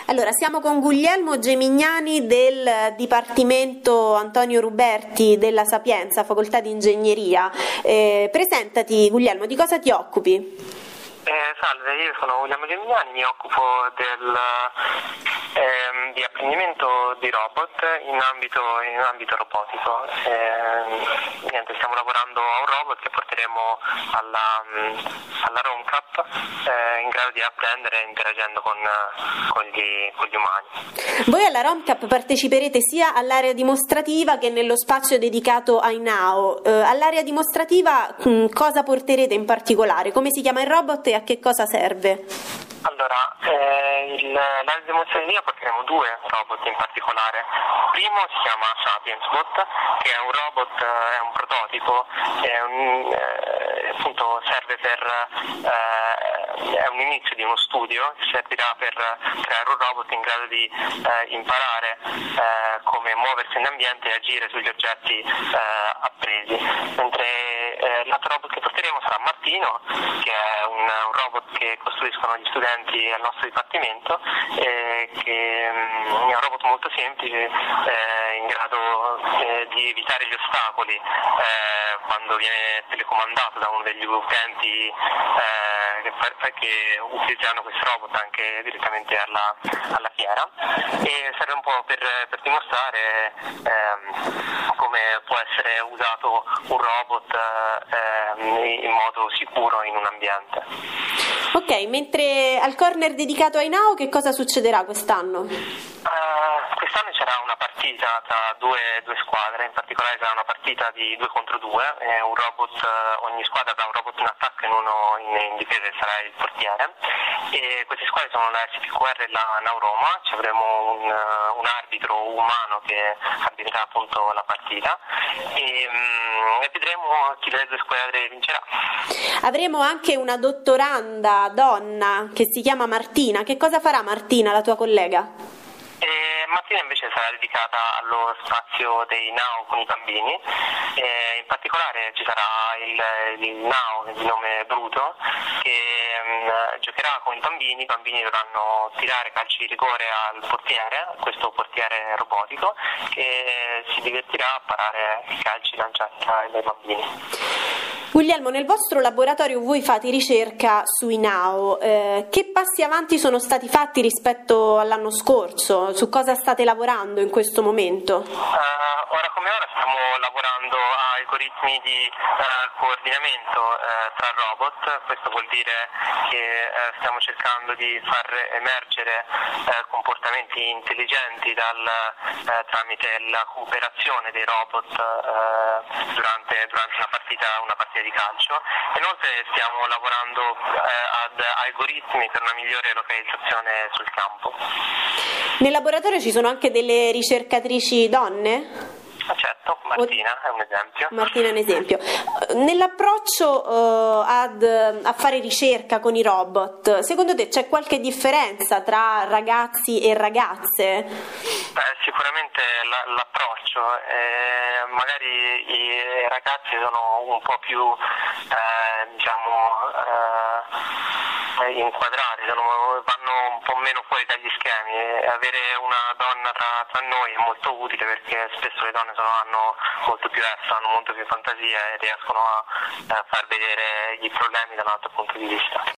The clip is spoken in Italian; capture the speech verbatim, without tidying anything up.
Allora, siamo con Guglielmo Gemignani del Dipartimento Antonio Ruberti della Sapienza, Facoltà di Ingegneria. Eh, presentati Guglielmo, di cosa ti occupi? Eh, salve, io sono Guglielmo Gemignani, mi occupo del, ehm, di apprendimento di robot in ambito, in ambito robotico. Eh, niente, stiamo lavorando a un robot che porteremo alla, alla ROMCAP eh, in grado di apprendere interagendo con, con, gli, con gli umani. Voi alla ROMCAP parteciperete sia all'area dimostrativa che nello spazio dedicato ai Now. Eh, all'area dimostrativa mh, cosa porterete in particolare? Come si chiama il robot e a che cosa serve? Allora, eh, il, l'area dimostrativa porteremo due robot in particolare. Il primo si chiama SapiensBot, che è un robot, è un prototipo, è un, eh, appunto serve per, eh, è un inizio di uno studio, servirà per creare un robot in grado di eh, imparare eh, come muoversi in ambiente e agire sugli oggetti eh, appresi. Mentre eh, l'altro robot che porteremo sarà Martino, che è un, un robot che costruiscono gli studenti al nostro dipartimento, eh, che um, è un robot molto semplice, eh, in grado eh, di evitare gli ostacoli eh, quando viene telecomandato da uno degli utenti eh, che, che utilizzeranno questo robot anche direttamente alla, alla fiera, e serve un po' per, per dimostrare eh, come può essere usato un robot eh, in modo sicuro in un ambiente. Ok, mentre al corner dedicato ai Now che cosa succederà quest'anno? Uh, quest'anno ci sarà una partita tra due, due squadre, in particolare sarà una partita di due contro due, eh, un robot, uh, ogni squadra avrà un robot in attacco e uno in, in difesa, che sarà il portiere, e queste squadre sono la S P Q R e la Nauroma. Ci avremo un, uh, un arbitro umano che arbitrerà appunto la partita e, um, e vedremo chi delle due squadre vincerà. Avremo anche una dottoranda donna che si chiama Martina. Che cosa farà Martina, la tua collega? E Martina invece sarà dedicata allo spazio dei Now con i bambini, e in particolare ci sarà il, il Now di nome Bruto che um, giocherà con i bambini. I bambini dovranno tirare calci di rigore al portiere, questo portiere robotico, che si divertirà a parare i calci lanciati dai bambini. Guglielmo, nel vostro laboratorio voi fate ricerca sui Now, eh, che passi avanti sono stati fatti rispetto all'anno scorso? Su cosa state lavorando in questo momento? Uh, ora come ora stiamo lavorando a algoritmi di uh, coordinamento uh, tra robot. Questo vuol dire che uh, stiamo cercando di far emergere uh, comportamenti intelligenti dal, uh, tramite la cooperazione dei robot uh, durante, durante una partita, una partita di calcio. Inoltre stiamo lavorando uh, ad algoritmi per una migliore localizzazione sul campo. Nel laboratorio ci sono anche delle ricercatrici donne? Ah, certo, Martina è un esempio. Martina è un esempio. Nell'approccio uh, ad, a fare ricerca con i robot, secondo te c'è qualche differenza tra ragazzi e ragazze? Beh, sicuramente la, l'approccio, eh, magari i ragazzi sono un po' più eh, diciamo eh, inquadrati, sono, vanno un po' meno fuori dagli schemi, e avere una donna tra, tra noi è molto utile perché spesso le donne sono, hanno molto più essa, hanno molto più fantasia e riescono a, a far vedere i problemi da un altro punto di vista.